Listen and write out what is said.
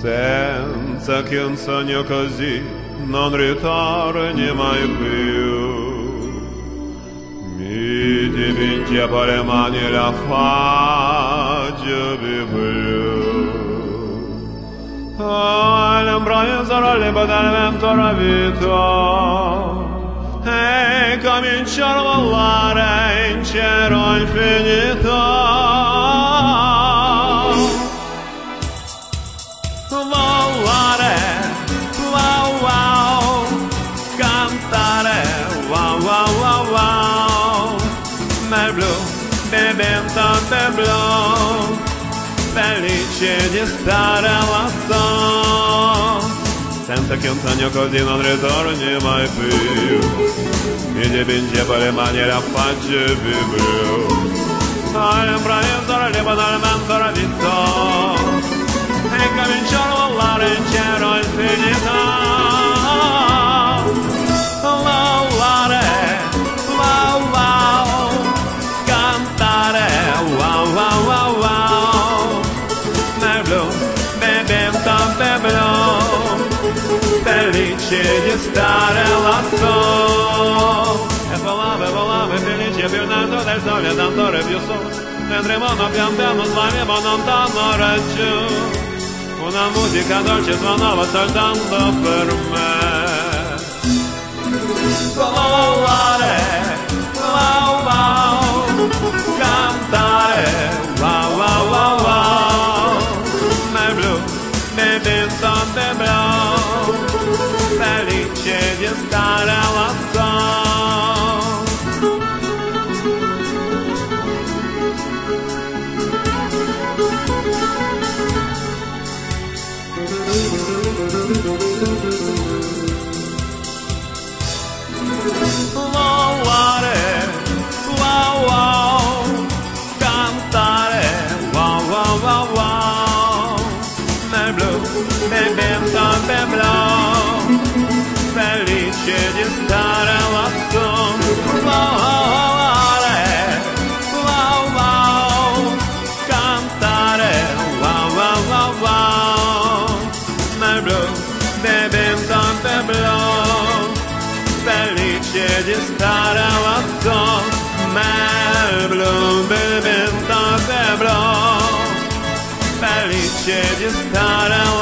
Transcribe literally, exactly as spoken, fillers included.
senza che un sogno così non ritorni mai più. Mi dipingi a le mani la faccia più blu. Oh, l'embroglio sarà l'epoca del vento rapito e comincio a volare in cielo infinito. Volare, wow wow, cantare, wow wow wow wow. Mel blu, bevendo per blu, felice di stare lassù, senza che un sogno così non ritorni mai più. Mi dipinge per le mani e la faccia più blu. All'improvviso arriva dal vento rapito e comincio a volare in cielo infinito. Volare, wow wow, cantare, wow wow wow wow. Nel blu, bevendo per blu, felice di stare lassù. E volava, volava, felice più in alto del sole, d'andare più su, mentre mono pian piano svanivano lontano laggiù. Una musica dolce suonava soltanto per me. Volare, wow wow, cantare, wow wow wow wow. Nel blu, bevendo per blu, felice di stare lassù. Volare, wow wow, cantare, wow wow wow wow. Nel blu, bevendo per blu, felice di stare lassù. Volare, wow wow, cantare, wow wow wow wow. Nel blu, bevendo per blu, felice di stare lassù. Nel blu, bevendo per blu, felice di stare